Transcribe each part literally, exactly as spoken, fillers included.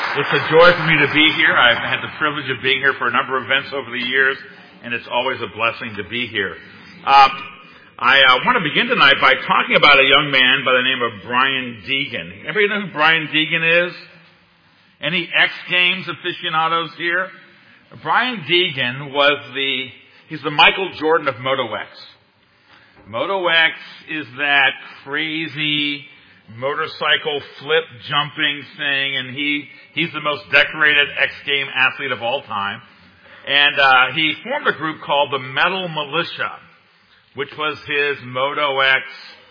It's a joy for me to be here. I've had the privilege of being here for a number of events over the years, and it's always a blessing to be here. Uh, I uh, want to begin tonight by talking about a young man by the name of Brian Deegan. Everybody know who Brian Deegan is? Any X Games aficionados here? Brian Deegan was the, he's the Michael Jordan of Moto X. Moto X is that crazy motorcycle flip jumping thing, and he he's the most decorated X Game athlete of all time. And uh, he formed a group called the Metal Militia, which was his Moto X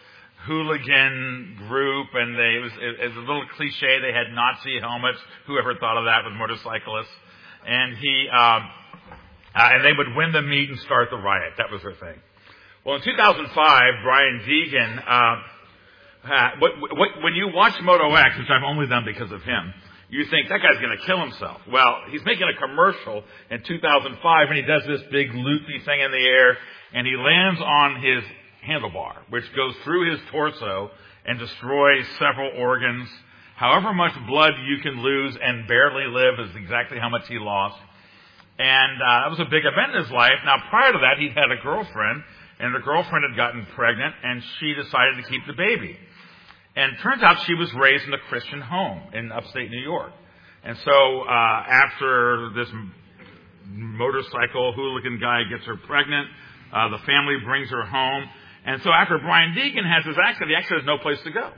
hooligan group, and they, it was it, it was a little cliche. They had Nazi helmets. Whoever thought of that with motorcyclists? And he um, uh, and they would win the meet and start the riot. That was their thing. Well, in two thousand five, Brian Deegan. Uh, Uh, what, what, when you watch Moto X, which I've only done because of him, you think that guy's going to kill himself. Well, he's making a commercial in two thousand five, and he does this big loopy thing in the air, and he lands on his handlebar, which goes through his torso and destroys several organs. However much blood you can lose and barely live is exactly how much he lost. And uh, that was a big event in his life. Now, prior to that, he'd had a girlfriend, and the girlfriend had gotten pregnant, and she decided to keep the baby. And it turns out she was raised in a Christian home in upstate New York. And so uh, after this motorcycle hooligan guy gets her pregnant, uh, the family brings her home. And so after Brian Deegan has his accident, he actually has no place to go.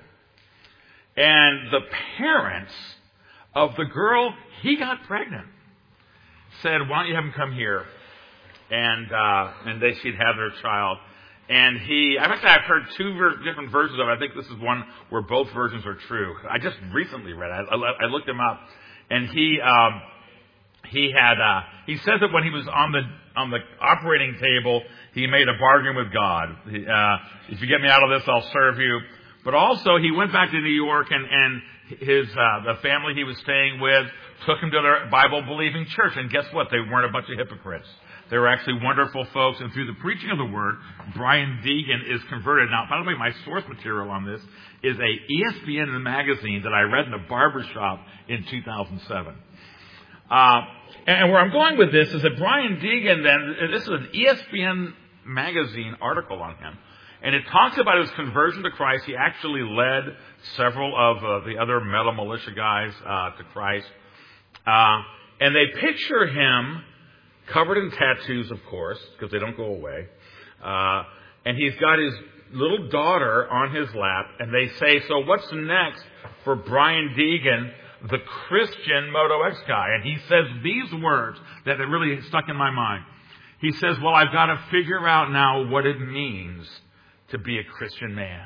And the parents of the girl he got pregnant said, why don't you have him come here? And uh, and they she'd have their child. And he, I've actually I've heard two ver- different versions of it. I think this is one where both versions are true. I just recently read it. I, I, I looked him up, and he um, he had uh, he says that when he was on the on the operating table, he made a bargain with God. He, uh, if you get me out of this, I'll serve you. But also, he went back to New York, and and his uh, the family he was staying with took him to their Bible-believing church. And guess what? They weren't a bunch of hypocrites. They were actually wonderful folks, and through the preaching of the Word, Brian Deegan is converted. Now, by the way, my source material on this is a E S P N magazine that I read in a barber shop in two thousand seven. Uh, and where I'm going with this is that Brian Deegan, then, this is an E S P N magazine article on him, and it talks about his conversion to Christ. He actually led several of uh, the other Metal Militia guys uh, to Christ. Uh, and they picture him covered in tattoos, of course, because they don't go away. Uh, and he's got his little daughter on his lap, and they say, so what's next for Brian Deegan, the Christian Moto X guy? And he says these words that have really stuck in my mind. He says, well, I've got to figure out now what it means to be a Christian man.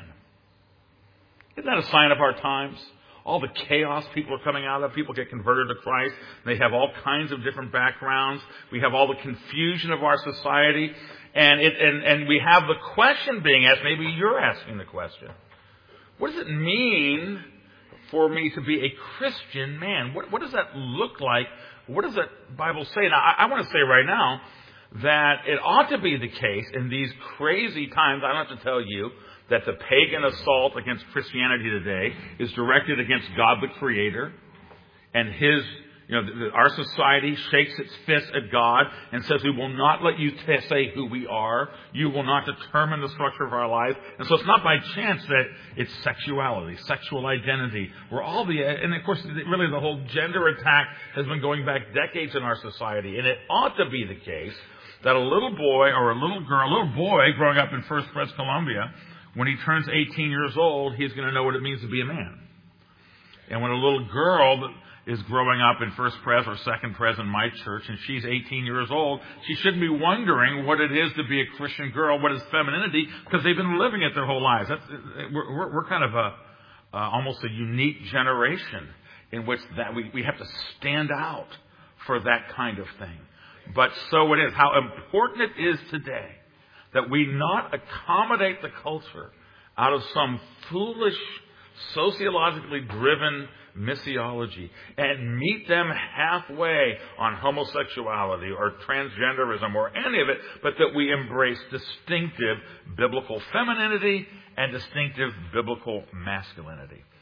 Isn't that a sign of our times? All the chaos people are coming out of. People get converted to Christ. They have all kinds of different backgrounds. We have all the confusion of our society. And it, and, and we have the question being asked. Maybe you're asking the question. What does it mean for me to be a Christian man? What, what does that look like? What does that Bible say? Now, I, I want to say right now that it ought to be the case in these crazy times. I don't have to tell you that the pagan assault against Christianity today is directed against God the Creator, and His, you know, our society shakes its fist at God and says, we will not let you t- say who we are. You will not determine the structure of our life. And so it's not by chance that it's sexuality, sexual identity, where all the, and of course, really the whole gender attack has been going back decades in our society. And it ought to be the case that a little boy or a little girl, a little boy growing up in First Pres Columbia, when he turns eighteen years old, he's going to know what it means to be a man. And when a little girl is growing up in First Pres or Second Pres in my church, and she's eighteen years old, she shouldn't be wondering what it is to be a Christian girl, what is femininity, because they've been living it their whole lives. That's, we're, we're, we're kind of a uh, almost a unique generation in which that we, we have to stand out for that kind of thing. But so it is. How important it is today that we not accommodate the culture out of some foolish, sociologically driven missiology and meet them halfway on homosexuality or transgenderism or any of it, but that we embrace distinctive biblical femininity and distinctive biblical masculinity.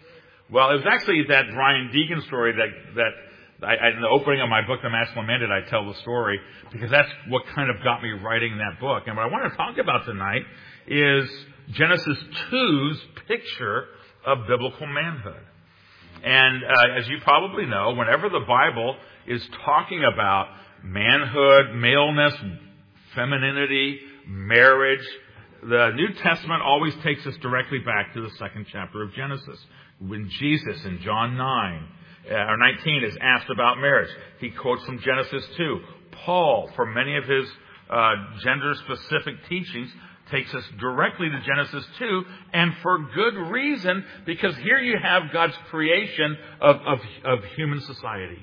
Well, it was actually that Brian Deegan story that, that I, I, in the opening of my book, The Masculine Mandate, I tell the story because that's what kind of got me writing that book. And what I want to talk about tonight is Genesis two's picture of biblical manhood. And uh, as you probably know, whenever the Bible is talking about manhood, maleness, femininity, marriage, the New Testament always takes us directly back to the second chapter of Genesis. When Jesus in John nine or nineteen is asked about marriage, he quotes from Genesis two. Paul, for many of his uh, gender-specific teachings, takes us directly to Genesis two, and for good reason, because here you have God's creation of, of, of human society.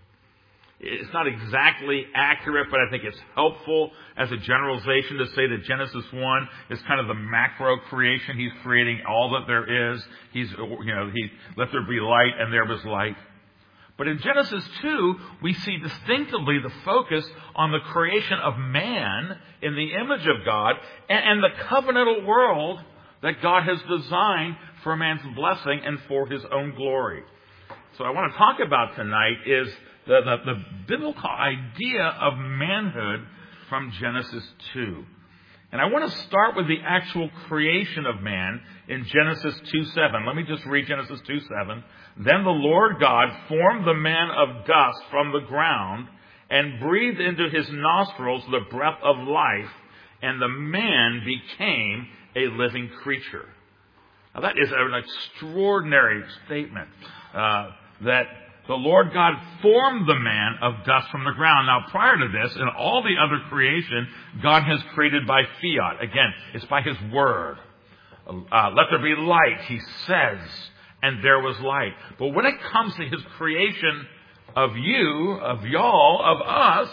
It's not exactly accurate, but I think it's helpful as a generalization to say that Genesis one is kind of the macro creation. He's creating all that there is. He's, you know, he let there be light, and there was light. But in Genesis two, we see distinctively the focus on the creation of man in the image of God and, and the covenantal world that God has designed for man's blessing and for his own glory. So what I want to talk about tonight is the, the, the biblical idea of manhood from Genesis two. And I want to start with the actual creation of man in Genesis two seven. Let me just read Genesis two seven. Then the Lord God formed the man of dust from the ground and breathed into his nostrils the breath of life, and the man became a living creature. Now that is an extraordinary statement, uh, that the Lord God formed the man of dust from the ground. Now, prior to this, in all the other creation, God has created by fiat. Again, it's by his word. Uh, let there be light, he says, and there was light. But when it comes to his creation of you, of y'all, of us,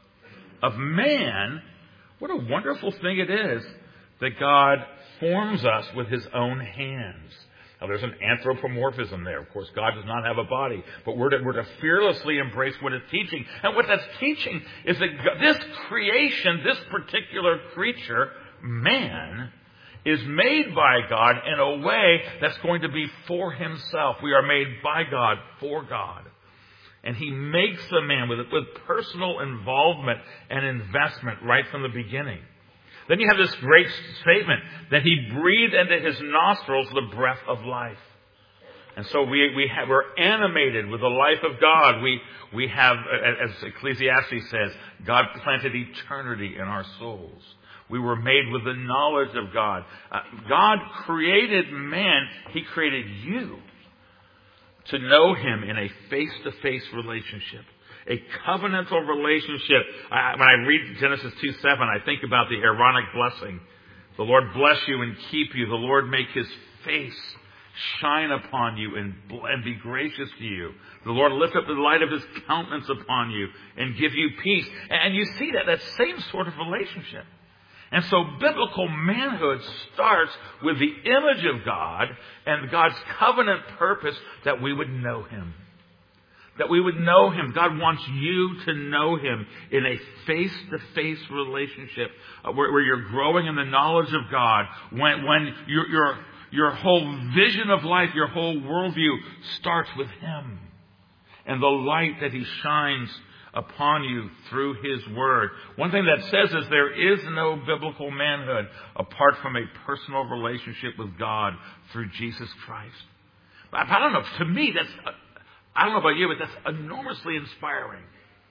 of man, what a wonderful thing it is that God forms us with his own hands. Now, there's an anthropomorphism there. Of course, God does not have a body, but we're to, we're to fearlessly embrace what it's teaching. And what that's teaching is that this creation, this particular creature, man, is made by God in a way that's going to be for himself. We are made by God for God. And he makes the man with, with personal involvement and investment right from the beginning. Then you have this great statement that he breathed into his nostrils the breath of life. And so we, we have, we're animated with the life of God. We, we have, as Ecclesiastes says, God planted eternity in our souls. We were made with the knowledge of God. Uh, God created man. He created you to know him in a face-to-face relationship. A covenantal relationship. I, when I read Genesis two seven, I think about the Aaronic blessing. The Lord bless you and keep you. The Lord make his face shine upon you and, and be gracious to you. The Lord lift up the light of his countenance upon you and give you peace. And you see that, that same sort of relationship. And so biblical manhood starts with the image of God and God's covenant purpose that we would know him. That we would know him. God wants you to know him in a face-to-face relationship uh, where, where you're growing in the knowledge of God. When, when your, your, your whole vision of life, your whole worldview starts with him. And the light that he shines upon you through his word. One thing that says is there is no biblical manhood apart from a personal relationship with God through Jesus Christ. I don't know. To me, that's... I don't know about you, but that's enormously inspiring.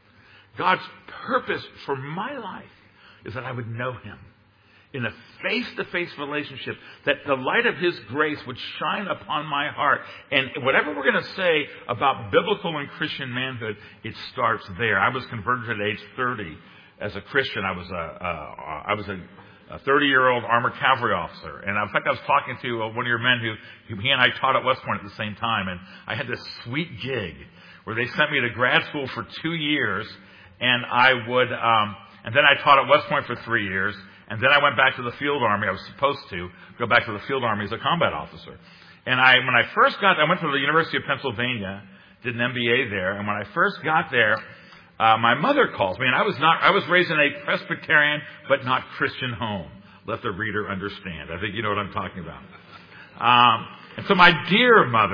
God's purpose for my life is that I would know him in a face-to-face relationship, that the light of his grace would shine upon my heart. And whatever we're going to say about biblical and Christian manhood, it starts there. I was converted at age thirty as a Christian. I was a, uh, I was a a thirty-year-old armored cavalry officer. And in fact, I was talking to uh, one of your men who, who he and I taught at West Point at the same time. And I had this sweet gig where they sent me to grad school for two years. And I would, um, and then I taught at West Point for three years. And then I went back to the field army. I was supposed to go back to the field army as a combat officer. And I, when I first got, I went to the University of Pennsylvania, did an M B A there. And when I first got there, Uh, my mother calls me, and I was not, I was raised in a Presbyterian but not Christian home. Let the reader understand. I think you know what I'm talking about. Um, and so my dear mother,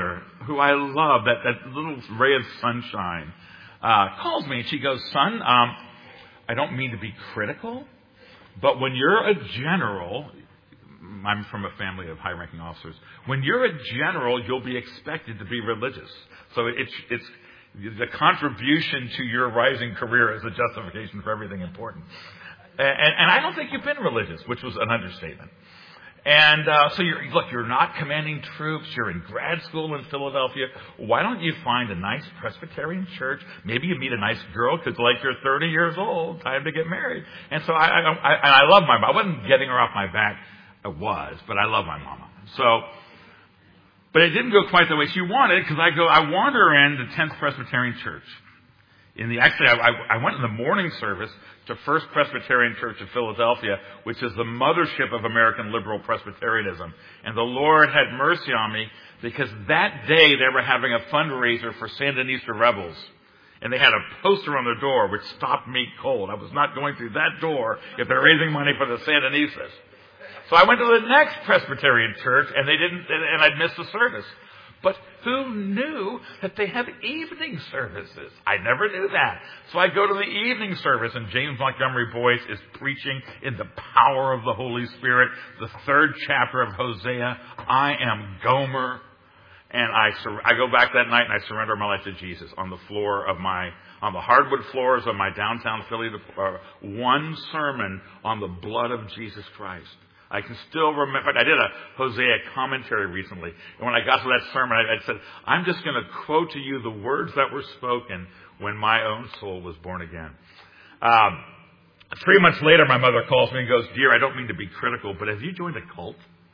who I love, that, that little ray of sunshine, uh, calls me and she goes, son, um, I don't mean to be critical, but when you're a general, I'm from a family of high-ranking officers, when you're a general, you'll be expected to be religious. So it's, it's, the contribution to your rising career is a justification for everything important. And, and I don't think you've been religious, which was an understatement. And uh, so, you're, look, you're not commanding troops. You're in grad school in Philadelphia. Why don't you find a nice Presbyterian church? Maybe you meet a nice girl because, like, you're thirty years old, time to get married. And so I, I, I, and I love my mom. I wasn't getting her off my back. I was, but I love my mama. So, but it didn't go quite the way she wanted because I go, I wander in the tenth Presbyterian Church. In the actually, I, I, I went in the morning service to First Presbyterian Church of Philadelphia, which is the mothership of American liberal Presbyterianism. And the Lord had mercy on me because that day they were having a fundraiser for Sandinista rebels. And they had a poster on the door which stopped me cold. I was not going through that door if they're raising money for the Sandinistas. So I went to the next Presbyterian church and they didn't, and I'd missed the service. But who knew that they have evening services? I never knew that. So I go to the evening service, and James Montgomery Boyce is preaching in the power of the Holy Spirit, the third chapter of Hosea. I am Gomer. And I, sur- I go back that night and I surrender my life to Jesus on the floor of my, on the hardwood floors of my downtown Philly, uh, one sermon on the blood of Jesus Christ. I can still remember, I did a Hosea commentary recently, and when I got to that sermon, I, I said, I'm just going to quote to you the words that were spoken when my own soul was born again. Um, three months later, my mother calls me and goes, dear, I don't mean to be critical, but have you joined a cult?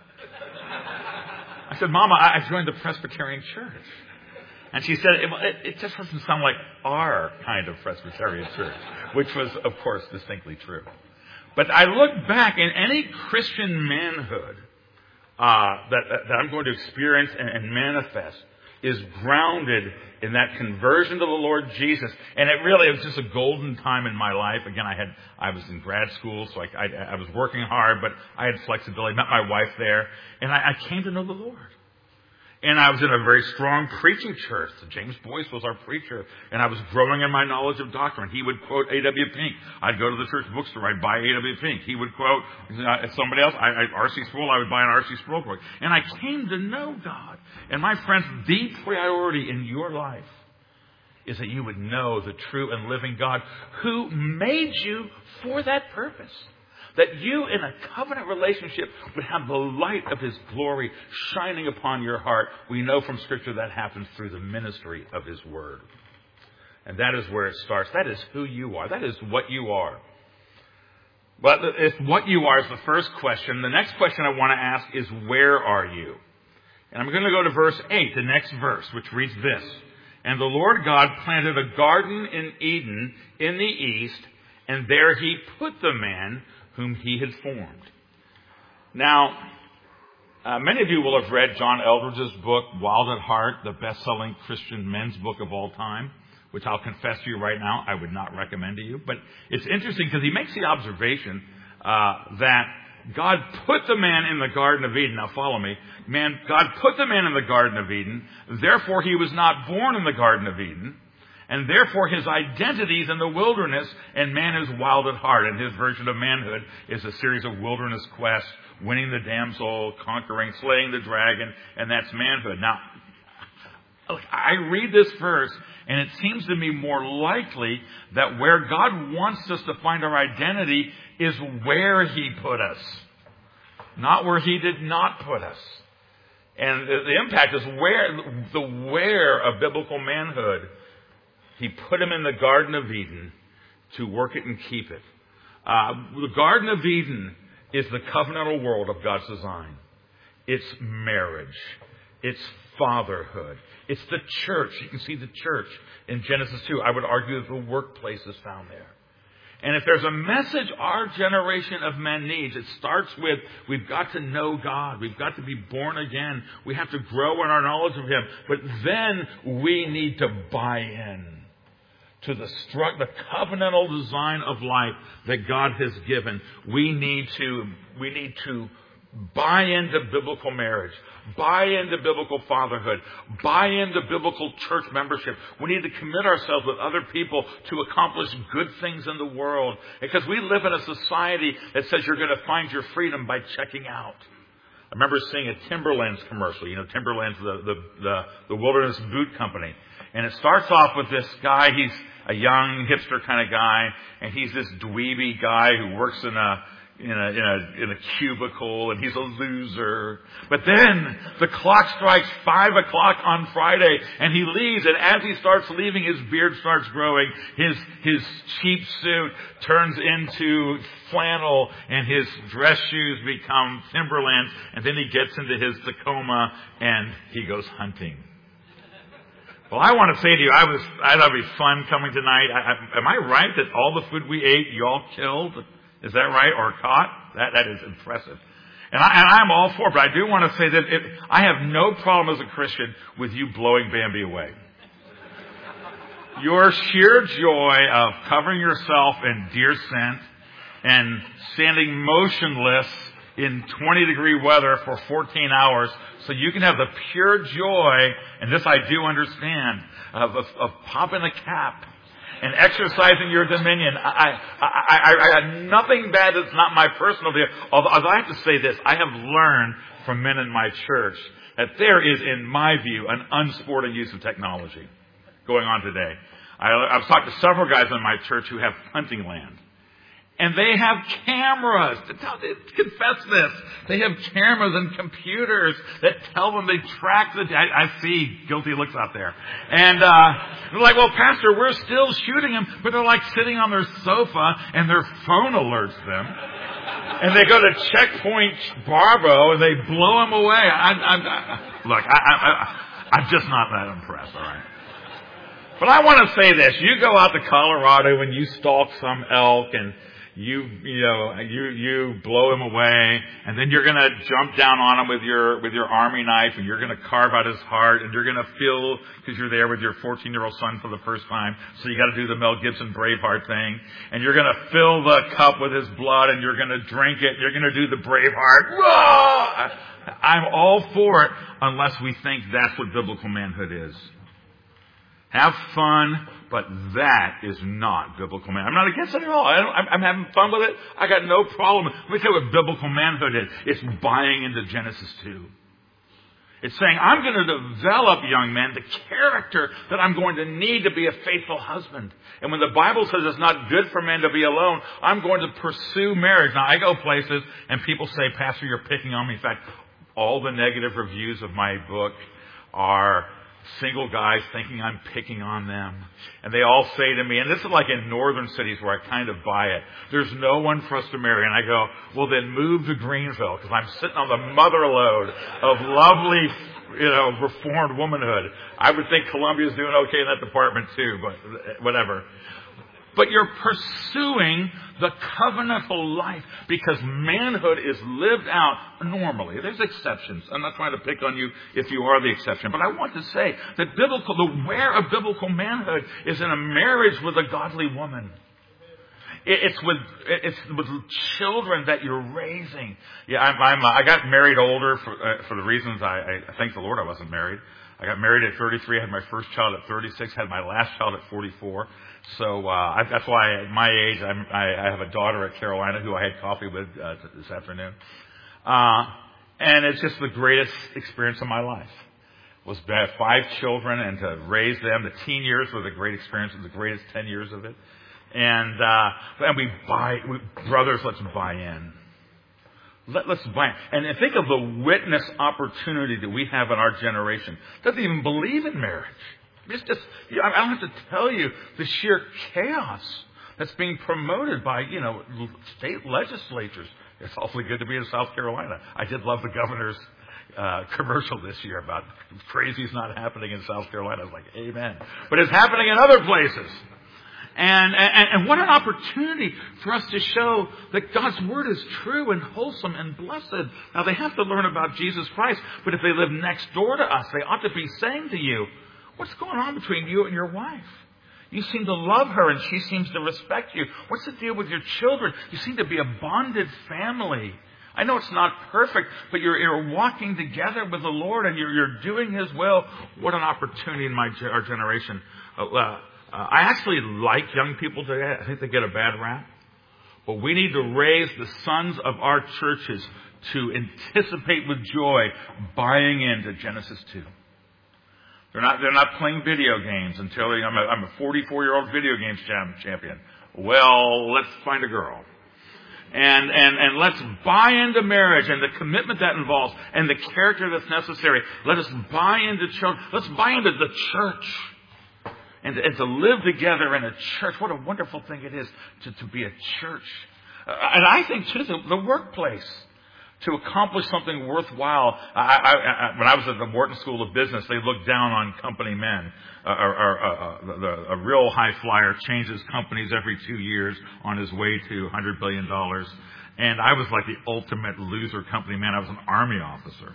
I said, Mama, I joined the Presbyterian Church. And she said, it, it just doesn't sound like our kind of Presbyterian church, which was, of course, distinctly true. But I look back, in any Christian manhood uh, that, that I'm going to experience and, and manifest is grounded in that conversion to the Lord Jesus. And it really was just a golden time in my life. Again, I had I was in grad school, so I, I, I was working hard, but I had flexibility. Met my wife there, and I, I came to know the Lord. And I was in a very strong preaching church. James Boyce was our preacher. And I was growing in my knowledge of doctrine. He would quote A W Pink. I'd go to the church bookstore. I'd buy A W Pink. He would quote uh, somebody else. I, I, R C Sproul. I would buy an R C Sproul book. And I came to know God. And my friends, the priority in your life is that you would know the true and living God who made you for that purpose. That you, in a covenant relationship, would have the light of His glory shining upon your heart. We know from Scripture that happens through the ministry of His Word. And that is where it starts. That is who you are. That is what you are. But if what you are is the first question, the next question I want to ask is, where are you? And I'm going to go to verse eight, the next verse, which reads this. And the Lord God planted a garden in Eden in the east, and there He put the man whom He had formed. Now, uh, many of you will have read John Eldredge's book, Wild at Heart, the best-selling Christian men's book of all time, which I'll confess to you right now, I would not recommend to you. But it's interesting because he makes the observation uh, that God put the man in the Garden of Eden. Now follow me. Man, God put the man in the Garden of Eden. Therefore, he was not born in the Garden of Eden. And therefore, his identity is in the wilderness, and man is wild at heart. And his version of manhood is a series of wilderness quests, winning the damsel, conquering, slaying the dragon, and that's manhood. Now, I read this verse, and it seems to me more likely that where God wants us to find our identity is where He put us, not where He did not put us. And the impact is where, the where of biblical manhood. He put him in the Garden of Eden to work it and keep it. Uh, the Garden of Eden is the covenantal world of God's design. It's marriage. It's fatherhood. It's the church. You can see the church in Genesis two. I would argue that the workplace is found there. And if there's a message our generation of men needs, it starts with, we've got to know God. We've got to be born again. We have to grow in our knowledge of Him. But then we need to buy in to the stru- the covenantal design of life that God has given. We need to, we need to buy into biblical marriage. buy into biblical fatherhood, buy into biblical church membership. We need to commit ourselves with other people to accomplish good things in the world. Because we live in a society that says you're going to find your freedom by checking out. I remember seeing a Timberlands commercial. You know, Timberlands, the, the, the, the wilderness boot company. And it starts off with this guy. He's a young hipster kind of guy. And he's this dweeby guy who works in a, in a, in a, in a cubicle. And he's a loser. But then the clock strikes five o'clock on Friday. And he leaves. And as he starts leaving, his beard starts growing. His, his cheap suit turns into flannel, and his dress shoes become Timberlands, and then he gets into his Tacoma and he goes hunting. Well, I want to say to you, I was, I thought it'd be fun coming tonight. I, I, am I right that all the food we ate, you all killed? Is that right? Or caught? That, that is impressive. And, I, and I'm all for it, but I do want to say that it, I have no problem as a Christian with you blowing Bambi away. Your sheer joy of covering yourself in deer scent and standing motionless in twenty degree weather for fourteen hours so you can have the pure joy, and this I do understand, of, of, of popping a cap and exercising your dominion. I, I, I, I had nothing bad that's not my personal deal. Although I have to say this, I have learned from men in my church that there is, in my view, an unsporting use of technology going on today. I, I've talked to several guys in my church who have hunting land. And they have cameras. To tell, to confess this. They have cameras and computers that tell them they track the... I, I see guilty looks out there. And uh, they're like, well, Pastor, we're still shooting them. But they're like sitting on their sofa and their phone alerts them. And they go to Checkpoint Barbo and they blow them away. I, I, I, look, I, I, I, I'm just not that impressed, all right? But I want to say this. You go out to Colorado and you stalk some elk and you, you know, you, you blow him away, and then you're going to jump down on him with your, with your army knife, and you're going to carve out his heart, and you're going to feel, because you're there with your fourteen year old son for the first time, so you got to do the Mel Gibson Braveheart thing, and you're going to fill the cup with his blood, and you're going to drink it, and you're going to do the Braveheart. Whoa! I'm all for it, unless we think that's what biblical manhood is. Have fun, but that is not biblical manhood. I'm not against it at all. I don't, I'm, I'm having fun with it. I got no problem. Let me tell you what biblical manhood is. It's buying into Genesis two. It's saying, I'm going to develop, young men, the character that I'm going to need to be a faithful husband. And when the Bible says it's not good for men to be alone, I'm going to pursue marriage. Now, I go places and people say, Pastor, you're picking on me. In fact, all the negative reviews of my book are single guys thinking I'm picking on them. And they all say to me, and this is like in northern cities where I kind of buy it, there's no one for us to marry. And I go, well, then move to Greenville, because I'm sitting on the mother lode of lovely, you know, reformed womanhood. I would think Columbia's doing okay in that department too, but whatever. But you're pursuing the covenantal life because manhood is lived out normally. There's exceptions. I'm not trying to pick on you if you are the exception. But I want to say that biblical, the where of biblical manhood is in a marriage with a godly woman. It's with it's with children that you're raising. Yeah, I'm, I'm I got married older for uh, for the reasons I, I thank the Lord I wasn't married. I got married at thirty-three, had my first child at thirty-six, had my last child at forty-four. So uh, I, that's why at my age I'm, I, I have a daughter at Carolina who I had coffee with uh, this afternoon. Uh, and it's just the greatest experience of my life. Was to have five children and to raise them. The teen years were the great experience, the greatest ten years of it. And uh, and we buy, we, brothers, let's buy in. Let, let's buy in. And think of the witness opportunity that we have in our generation. Doesn't even believe in marriage. It's just, I don't have to tell you the sheer chaos that's being promoted by, you know, state legislatures. It's awfully good to be in South Carolina. I did love the governor's uh, commercial this year about crazy's not happening in South Carolina. I was like, amen. But it's happening in other places. And, and, and what an opportunity for us to show that God's Word is true and wholesome and blessed. Now, they have to learn about Jesus Christ, but if they live next door to us, they ought to be saying to you, what's going on between you and your wife? You seem to love her and she seems to respect you. What's the deal with your children? You seem to be a bonded family. I know it's not perfect, but you're, you're walking together with the Lord and you're, you're doing His will. What an opportunity in my our generation. Uh, uh, I actually like young people today. I think they get a bad rap. But we need to raise the sons of our churches to anticipate with joy buying into Genesis two. They're not, they're not playing video games until they, I'm a, I'm a forty-four-year-old video games champion. Well, let's find a girl. And, and, and let's buy into marriage and the commitment that involves and the character that's necessary. Let us buy into children. Let's buy into the church. And, and to live together in a church. What a wonderful thing it is to, to be a church. Uh, and I think, too, the, the workplace. To accomplish something worthwhile. I, I, I, when I was at the Wharton School of Business, they looked down on company men. Uh, or, or, uh, the, the, a real high flyer changes companies every two years on his way to one hundred billion dollars. And I was like the ultimate loser company man. I was an Army officer.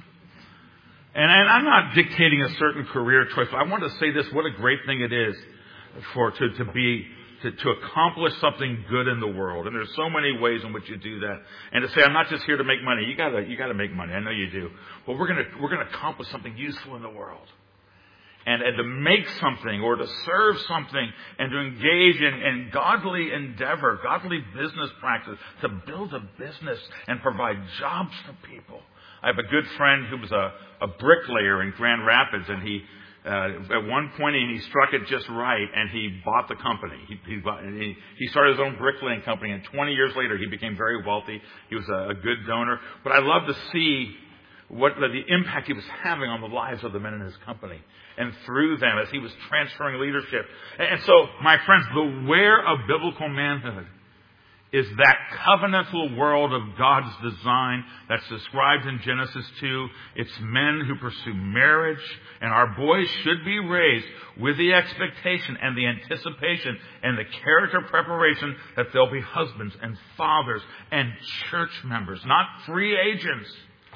And, and I'm not dictating a certain career choice, but I want to say this, what a great thing it is for to, to be To, to accomplish something good in the world. And there's so many ways in which you do that. And to say, I'm not just here to make money. You gotta, you gotta make money. I know you do. But we're gonna, we're gonna accomplish something useful in the world. And, and to make something or to serve something and to engage in, in godly endeavor, godly business practice, to build a business and provide jobs for people. I have a good friend who was a, a bricklayer in Grand Rapids, and he, Uh, at one point, he struck it just right, and he bought the company. He, he, bought, he, he started his own bricklaying company, and twenty years later, he became very wealthy. He was a, a good donor. But I love to see what the, the impact he was having on the lives of the men in his company, and through them as he was transferring leadership. And, and so, my friends, beware of biblical manhood. Is that covenantal world of God's design that's described in Genesis two. It's men who pursue marriage, and our boys should be raised with the expectation and the anticipation and the character preparation that they'll be husbands and fathers and church members, not free agents,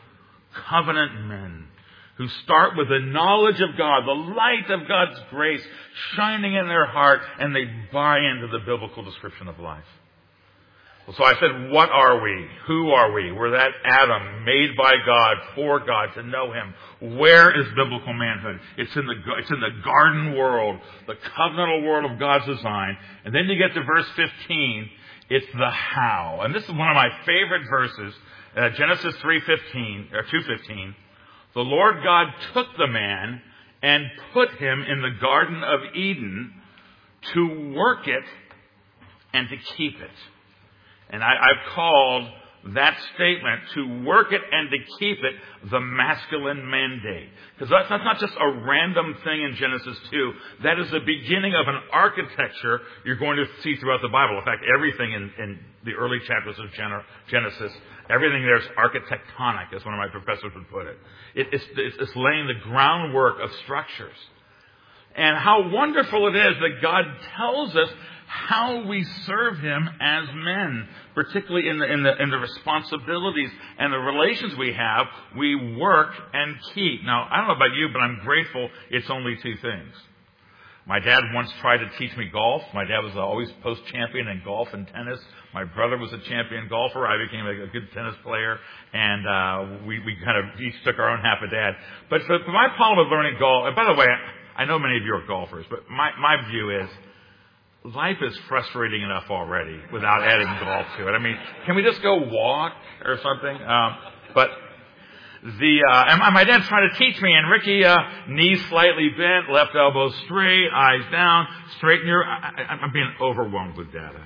covenant men who start with the knowledge of God, the light of God's grace shining in their heart, and they buy into the biblical description of life. So I said, what are we? Who are we? We're that Adam made by God, for God, to know Him. Where is biblical manhood? It's in the, it's in the garden world, the covenantal world of God's design. And then you get to verse fifteen. It's the how. And this is one of my favorite verses. Uh, Genesis three fifteen, or two fifteen. The Lord God took the man and put him in the Garden of Eden to work it and to keep it. And I, I've called that statement, to work it and to keep it, the masculine mandate. Because that's, that's not just a random thing in Genesis two. That is the beginning of an architecture you're going to see throughout the Bible. In fact, everything in, in the early chapters of Genesis, everything there is architectonic, as one of my professors would put it. it it's, it's, it's laying the groundwork of structures. And how wonderful it is that God tells us how we serve Him as men, particularly in the, in the, in the responsibilities and the relations we have, we work and keep. Now, I don't know about you, but I'm grateful it's only two things. My dad once tried to teach me golf. My dad was always post-champion in golf and tennis. My brother was a champion golfer. I became a, a good tennis player, and uh, we, we kind of each took our own half a dad. But for, for my problem with learning golf, and by the way, I know many of you are golfers, but my, my view is, life is frustrating enough already without adding golf to it. I mean, can we just go walk or something? Um, but the uh, and my dad's trying to teach me, and Ricky, uh, knees slightly bent, left elbow straight, eyes down, straighten your. I, I'm being overwhelmed with data,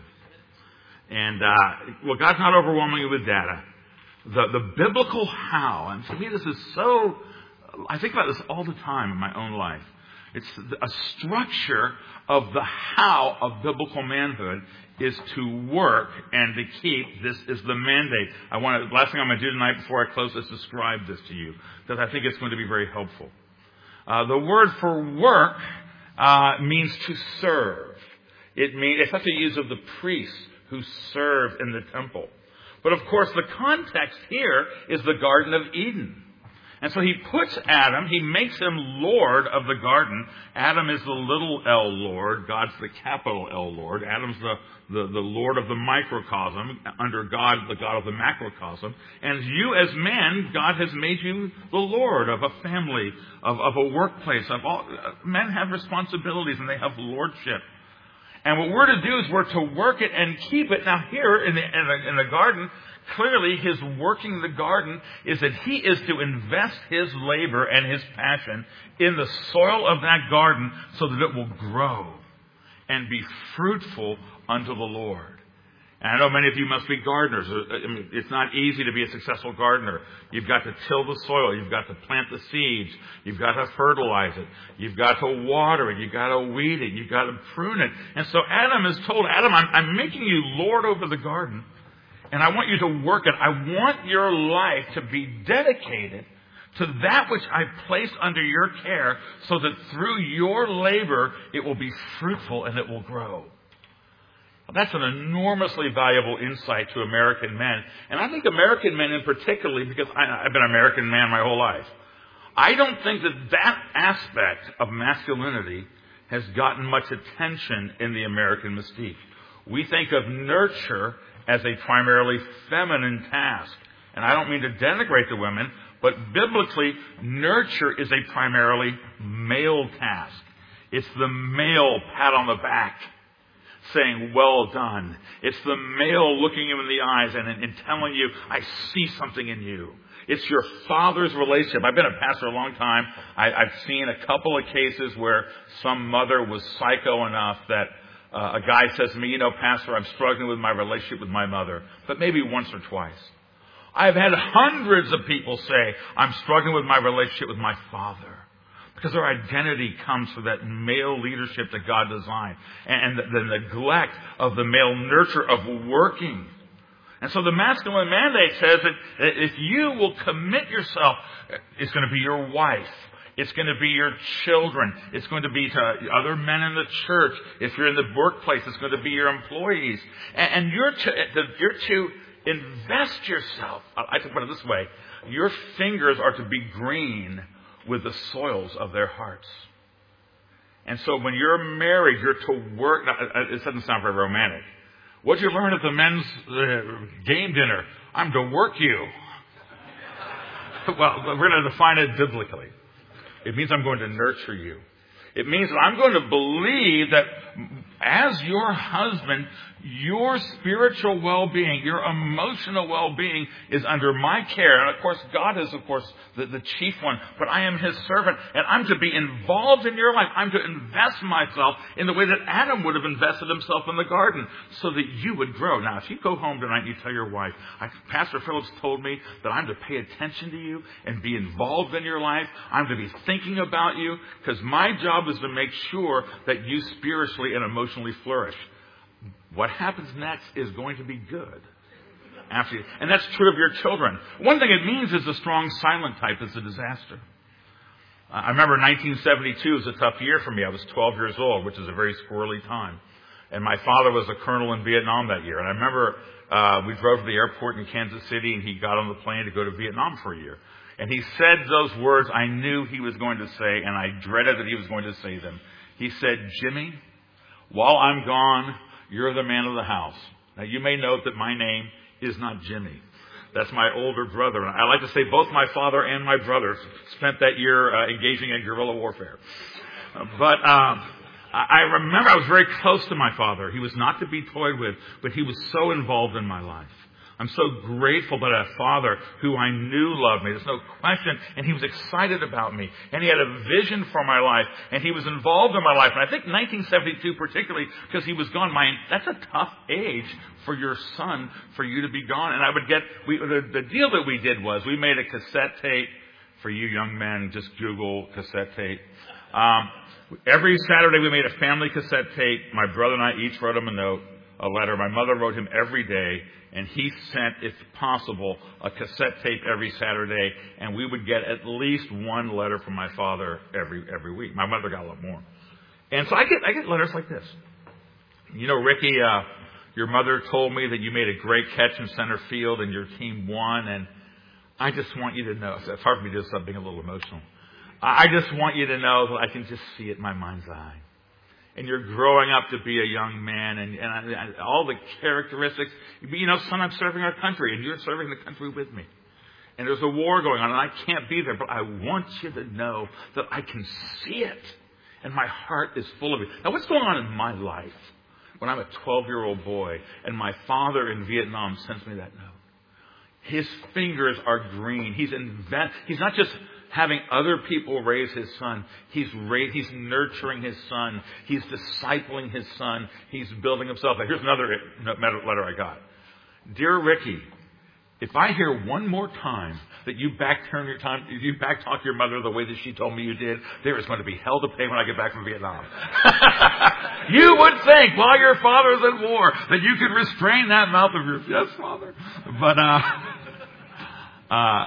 and uh, well, God's not overwhelming you with data. The the biblical how, and to me, this is so. I think about this all the time in my own life. It's a structure of the how of biblical manhood is to work and to keep. This is the mandate. I want to, last thing I'm going to do tonight before I close is describe this to you, because I think it's going to be very helpful. Uh, the word for work uh, means to serve. It means, it's actually used of the priests who served in the temple. But of course, the context here is the Garden of Eden. And so he puts Adam, he makes him Lord of the garden. Adam is the little L Lord. God's the capital L Lord. Adam's the, the, the Lord of the microcosm. Under God, the God of the macrocosm. And you as men, God has made you the Lord of a family, of, of a workplace. Of all, men have responsibilities and they have lordship. And what we're to do is we're to work it and keep it. Now here in the, in the, in the garden, clearly his working the garden is that he is to invest his labor and his passion in the soil of that garden so that it will grow and be fruitful unto the Lord. And I know many of you must be gardeners. I mean, it's not easy to be a successful gardener. You've got to till the soil. You've got to plant the seeds. You've got to fertilize it. You've got to water it. You've got to weed it. You've got to prune it. And so Adam is told, Adam, I'm, I'm making you Lord over the garden, and I want you to work it. I want your life to be dedicated to that which I placed under your care so that through your labor it will be fruitful and it will grow. That's an enormously valuable insight to American men. And I think American men in particular, because I, I've been an American man my whole life, I don't think that that aspect of masculinity has gotten much attention in the American mystique. We think of nurture as a primarily feminine task. And I don't mean to denigrate the women, but biblically, nurture is a primarily male task. It's the male pat on the back, saying, well done. It's the male looking him in the eyes and, and telling you, I see something in you. It's your father's relationship. I've been a pastor a long time. I, I've seen a couple of cases where some mother was psycho enough that uh, a guy says to me, you know, Pastor, I'm struggling with my relationship with my mother, but maybe once or twice. I've had hundreds of people say, I'm struggling with my relationship with my father. Because their identity comes from that male leadership that God designed. And the, the neglect of the male nurture of working. And so the masculine mandate says that if you will commit yourself, it's going to be your wife. It's going to be your children. It's going to be to other men in the church. If you're in the workplace, it's going to be your employees. And, and you're, to, you're to invest yourself. I can put it this way. Your fingers are to be green with the soils of their hearts. And so when you're married, you're to work. Now, it doesn't sound very romantic. What'd you learn at the men's uh, game dinner? I'm to work you. Well, we're going to define it biblically. It means I'm going to nurture you. It means that I'm going to believe that as your husband, your spiritual well-being, your emotional well-being is under my care. And of course, God is, of course, the, the chief one. But I am his servant. And I'm to be involved in your life. I'm to invest myself in the way that Adam would have invested himself in the garden so that you would grow. Now, if you go home tonight and you tell your wife, I, Pastor Phillips told me that I'm to pay attention to you and be involved in your life. I'm to be thinking about you because my job is to make sure that you spiritually and emotionally flourish. What happens next is going to be good. After you, and that's true of your children. One thing it means is the strong silent type is a disaster. I remember nineteen seventy-two was a tough year for me. I was twelve years old, which is a very squirrely time. And my father was a colonel in Vietnam that year. And I remember uh, we drove to the airport in Kansas City, and he got on the plane to go to Vietnam for a year. And he said those words I knew he was going to say, and I dreaded that he was going to say them. He said, Jimmy, while I'm gone, you're the man of the house. Now, you may note that my name is not Jimmy. That's my older brother. And I like to say both my father and my brother spent that year uh, engaging in guerrilla warfare. Uh, but um, I remember I was very close to my father. He was not to be toyed with, but he was so involved in my life. I'm so grateful that I had a father who I knew loved me. There's no question. And he was excited about me. And he had a vision for my life. And he was involved in my life. And I think nineteen seventy-two particularly, because he was gone, my, that's a tough age for your son, for you to be gone. And I would get, we, the, the deal that we did was we made a cassette tape. For you young men, just Google cassette tape. Um, every Saturday we made a family cassette tape. My brother and I each wrote him a note, a letter. My mother wrote him every day. And he sent, if possible, a cassette tape every Saturday. And we would get at least one letter from my father every every week. My mother got a lot more. And so I get I get letters like this. You know, Ricky, uh, your mother told me that you made a great catch in center field and your team won. And I just want you to know, so it's hard for me to stop being a little emotional. I just want you to know that I can just see it in my mind's eye. And you're growing up to be a young man, and, and, I, and all the characteristics. You know, son, I'm serving our country, and you're serving the country with me. And there's a war going on, and I can't be there, but I want you to know that I can see it. And my heart is full of it. Now, what's going on in my life when I'm a twelve-year-old boy, and my father in Vietnam sends me that note? His fingers are green. He's invent. He's not just having other people raise his son. He's ra- he's nurturing his son. He's discipling his son. He's building himself. Now, here's another letter I got. Dear Ricky, if I hear one more time that you back turn your time, you back talk your mother the way that she told me you did, there is going to be hell to pay when I get back from Vietnam. You would think while your father's at war that you could restrain that mouth of yours. Yes, Father. But uh, uh,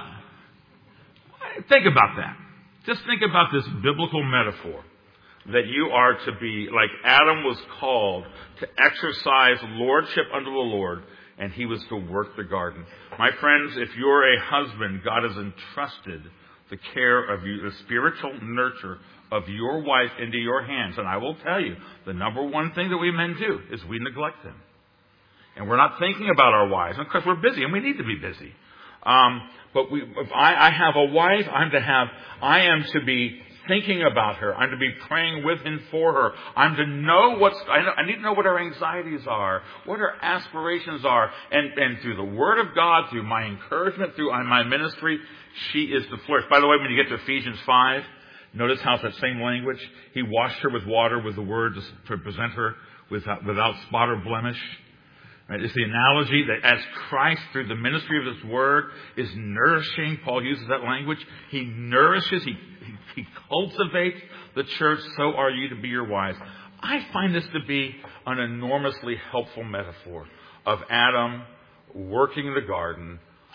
think about that. Just think about this biblical metaphor that you are to be like Adam was called to exercise lordship under the Lord, and he was to work the garden. My friends, if you're a husband, God has entrusted the care of you, the spiritual nurture of your wife into your hands. And I will tell you, the number one thing that we men do is we neglect them. And we're not thinking about our wives. And of course, we're busy, and we need to be busy. Um, but we, if I, I have a wife, I'm to have, I am to be thinking about her. I'm to be praying with and for her. I'm to know what's, I, know, I need to know what her anxieties are, what her aspirations are. And, and through the Word of God, through my encouragement, through my ministry, she is to flourish. By the way, when you get to Ephesians five, notice how it's that same language. He washed her with water, with the Word, to present her without, without spot or blemish. Right? It's the analogy that as Christ, through the ministry of His Word, is nourishing, Paul uses that language, He nourishes, He, he, he cultivates the church, so are you to be your wives. I find this to be an enormously helpful metaphor of Adam working the garden.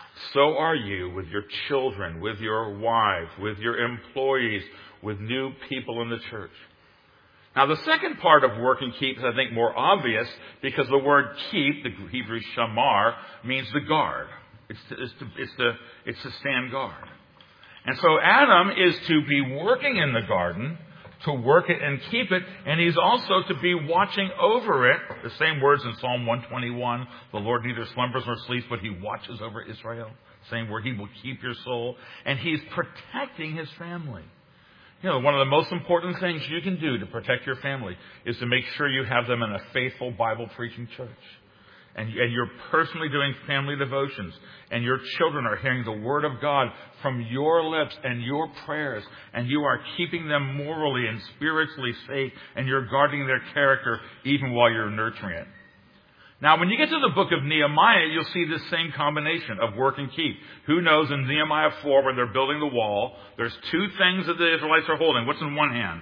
So are you with your children, with your wives, with your employees, with new people in the church. Now, the second part of work and keep is, I think, more obvious because the word keep, the Hebrew shamar, means the guard. It's to, it's to, it's to, it's to stand guard. And so Adam is to be working in the garden, to work it and keep it, and he's also to be watching over it. The same words in Psalm one twenty-one, the Lord neither slumbers nor sleeps, but He watches over Israel. Same word, He will keep your soul. And He's protecting His family. You know, one of the most important things you can do to protect your family is to make sure you have them in a faithful Bible-preaching church. And, and you're personally doing family devotions. And your children are hearing the Word of God from your lips and your prayers. And you are keeping them morally and spiritually safe. And you're guarding their character even while you're nurturing it. Now, when you get to the book of Nehemiah, you'll see this same combination of work and keep. Who knows in Nehemiah four, when they're building the wall, there's two things that the Israelites are holding. What's in one hand?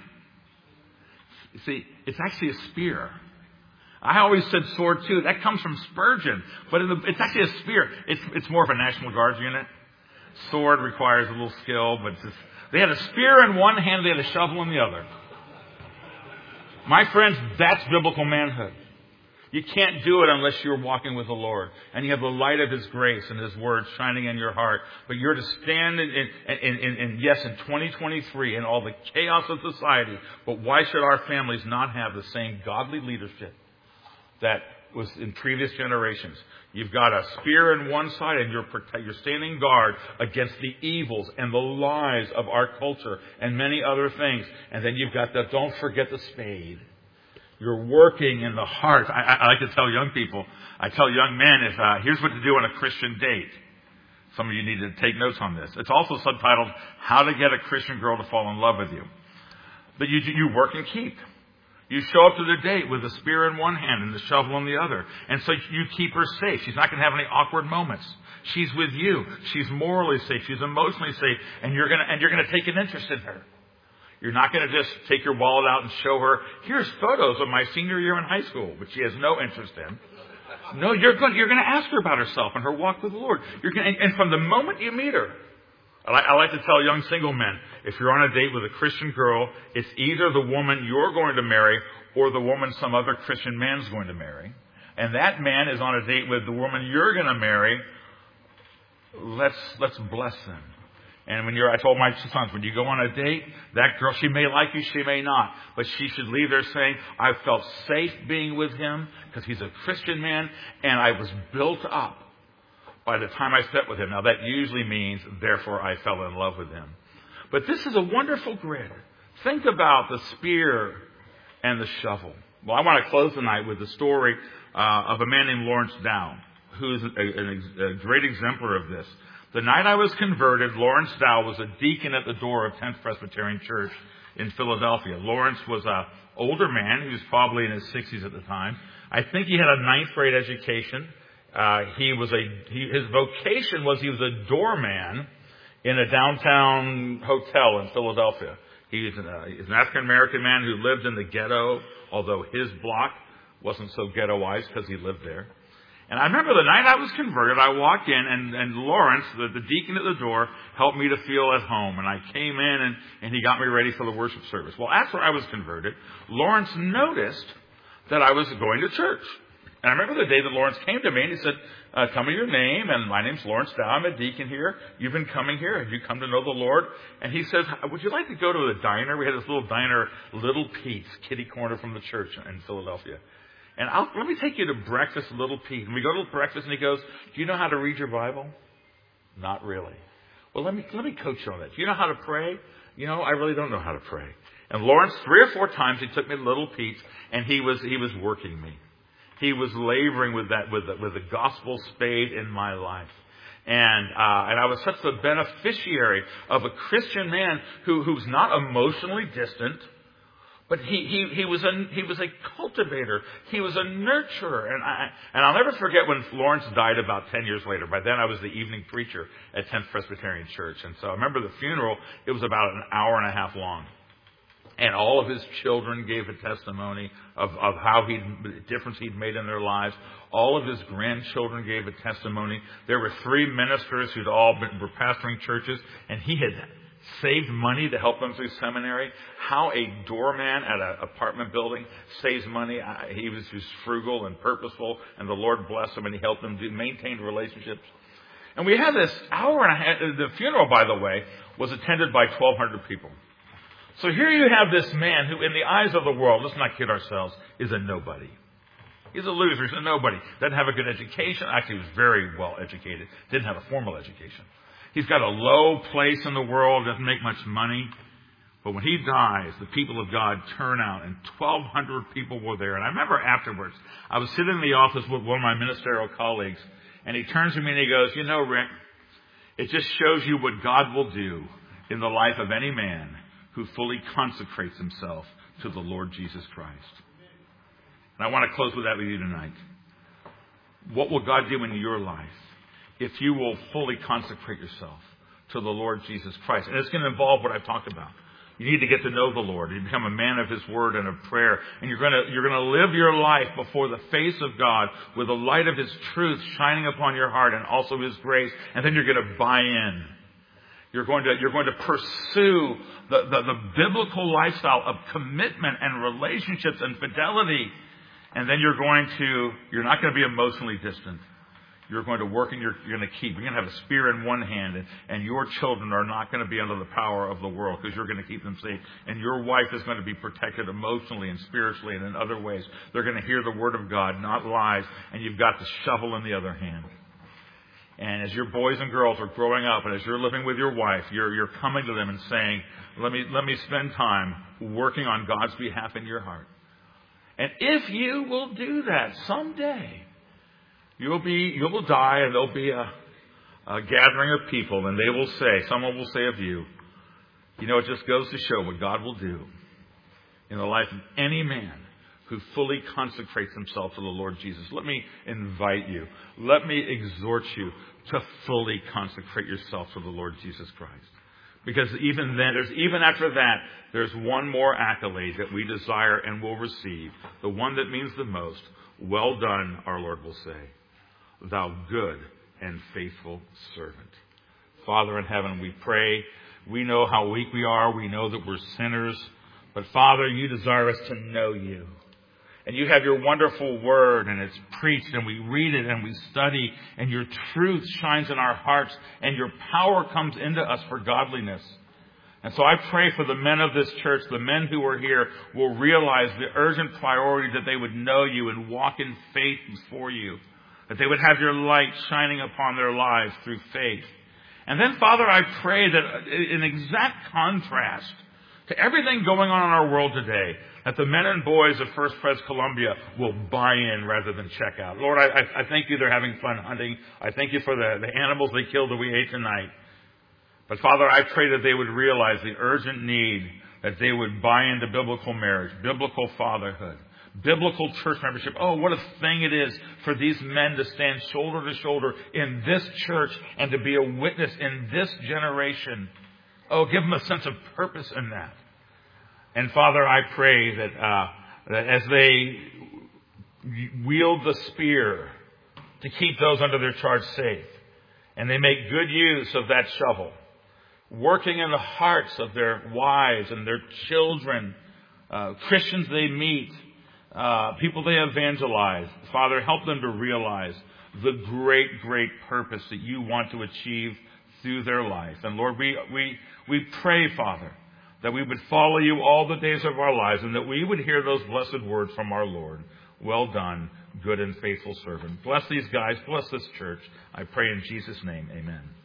You see, it's actually a spear. I always said sword too. That comes from Spurgeon. But it's actually a spear. It's, it's more of a National Guard unit. Sword requires a little skill, but it's just, they had a spear in one hand, they had a shovel in the other. My friends, that's biblical manhood. You can't do it unless you're walking with the Lord and you have the light of His grace and His Word shining in your heart. But you're to stand in, in, in, in, in yes, in twenty twenty-three, in all the chaos of society. But why should our families not have the same godly leadership that was in previous generations? You've got a spear in one side and you're, you're standing guard against the evils and the lies of our culture and many other things. And then you've got the, don't forget the spade. You're working in the heart. I, I, I like to tell young people, I tell young men, if uh, here's what to do on a Christian date. Some of you need to take notes on this. It's also subtitled, How to Get a Christian Girl to Fall in Love with You. But you, you work and keep. You show up to the date with a spear in one hand and the shovel in the other. And so you keep her safe. She's not going to have any awkward moments. She's with you. She's morally safe. She's emotionally safe. And you're going to, and you're going to take an interest in her. You're not going to just take your wallet out and show her, here's photos of my senior year in high school, which she has no interest in. No, you're going, you're going to ask her about herself and her walk with the Lord. You're going, and, and from the moment you meet her, I like, I like to tell young single men, if you're on a date with a Christian girl, it's either the woman you're going to marry or the woman some other Christian man's going to marry. And that man is on a date with the woman you're going to marry, let's let's bless them. And when you're, I told my sons, when you go on a date, that girl, she may like you, she may not, but she should leave there saying, I felt safe being with him because he's a Christian man, and I was built up by the time I spent with him. Now that usually means, therefore I fell in love with him. But this is a wonderful grid. Think about the spear and the shovel. Well, I want to close tonight with the story uh, of a man named Lawrence Dow, who's a, a, a great exemplar of this. The night I was converted, Lawrence Dow was a deacon at the door of tenth Presbyterian Church in Philadelphia. Lawrence was an older man. He was probably in his sixties at the time. I think he had a ninth grade education. Uh, he was a he, his vocation was he was a doorman in a downtown hotel in Philadelphia. He was an, uh, he's an African American man who lived in the ghetto, although his block wasn't so ghettoized because he lived there. And I remember the night I was converted, I walked in, and, and Lawrence, the, the deacon at the door, helped me to feel at home. And I came in, and, and he got me ready for the worship service. Well, after I was converted, Lawrence noticed that I was going to church. And I remember the day that Lawrence came to me, and he said, uh, tell me your name, and my name's Lawrence Dow. I'm a deacon here. You've been coming here. Have you come to know the Lord? And he says, would you like to go to the diner? We had this little diner, Little Pete's, kitty corner from the church in Philadelphia. And I'll, let me take you to breakfast, Little Pete. And we go to breakfast, and he goes, do you know how to read your Bible? Not really. Well, let me let me coach you on that. Do you know how to pray? You know, I really don't know how to pray. And Lawrence, three or four times, he took me to Little Pete's, and he was he was working me. He was laboring with that with the, with the gospel spade in my life. And uh, and I was such the beneficiary of a Christian man who who's not emotionally distant. But he, he, he was a, he was a cultivator. He was a nurturer. And I, and I'll never forget when Lawrence died about ten years later. By then I was the evening preacher at tenth Presbyterian Church. And so I remember the funeral, it was about an hour and a half long. And all of his children gave a testimony of, of how he, the difference he'd made in their lives. All of his grandchildren gave a testimony. There were three ministers who'd all been, were pastoring churches, and he had saved money to help them through seminary. How a doorman at an apartment building saves money. He was just frugal and purposeful, and the Lord blessed him, and he helped them do, maintain relationships. And we had this hour and a half. The funeral, by the way, was attended by twelve hundred people. So here you have this man who, in the eyes of the world, let's not kid ourselves, is a nobody. He's a loser. He's a nobody. Doesn't have a good education. Actually, he was very well educated. Didn't have a formal education. He's got a low place in the world, doesn't make much money. But when he dies, the people of God turn out, and twelve hundred people were there. And I remember afterwards, I was sitting in the office with one of my ministerial colleagues, and he turns to me and he goes, you know, Rick, it just shows you what God will do in the life of any man who fully consecrates himself to the Lord Jesus Christ. And I want to close with that with you tonight. What will God do in your life if you will fully consecrate yourself to the Lord Jesus Christ? And it's going to involve what I've talked about. You need to get to know the Lord. You become a man of His Word and of prayer. And you're going to, you're going to live your life before the face of God with the light of His truth shining upon your heart and also His grace. And then you're going to buy in. You're going to, you're going to pursue the, the, the biblical lifestyle of commitment and relationships and fidelity. And then you're going to, you're not going to be emotionally distant. You're going to work and you're, you're going to keep. You're going to have a spear in one hand, and, and your children are not going to be under the power of the world because you're going to keep them safe. And your wife is going to be protected emotionally and spiritually and in other ways. They're going to hear the Word of God, not lies, and you've got the shovel in the other hand. And as your boys and girls are growing up, and as you're living with your wife, you're, you're coming to them and saying, let me, let me spend time working on God's behalf in your heart. And if you will do that someday, You'll be, you will die, and there'll be a, a gathering of people, and they will say, someone will say of you, you know, it just goes to show what God will do in the life of any man who fully consecrates himself to the Lord Jesus. Let me invite you, let me exhort you to fully consecrate yourself to the Lord Jesus Christ. Because even then, there's even after that, there's one more accolade that we desire and will receive, the one that means the most. Well done, our Lord will say. Thou good and faithful servant. Father in heaven, we pray. We know how weak we are. We know that we're sinners. But Father, you desire us to know you. And you have your wonderful word, and it's preached, and we read it, and we study, and your truth shines in our hearts, and your power comes into us for godliness. And so I pray for the men of this church, the men who are here, will realize the urgent priority that they would know you and walk in faith before you, that they would have your light shining upon their lives through faith. And then, Father, I pray that in exact contrast to everything going on in our world today, that the men and boys of First Pres Columbia will buy in rather than check out. Lord, I, I thank you they're having fun hunting. I thank you for the, the animals they killed that we ate tonight. But Father, I pray that they would realize the urgent need that they would buy into biblical marriage, biblical fatherhood, biblical church membership. Oh, what a thing it is for these men to stand shoulder to shoulder in this church and to be a witness in this generation. Oh, give them a sense of purpose in that. And Father, I pray that, uh, that as they wield the spear to keep those under their charge safe, and they make good use of that shovel, working in the hearts of their wives and their children, uh, Christians they meet, uh, people they evangelize. Father, help them to realize the great, great purpose that you want to achieve through their life. And Lord, we, we, we pray, Father, that we would follow you all the days of our lives and that we would hear those blessed words from our Lord. Well done, good and faithful servant. Bless these guys. Bless this church. I pray in Jesus' name. Amen.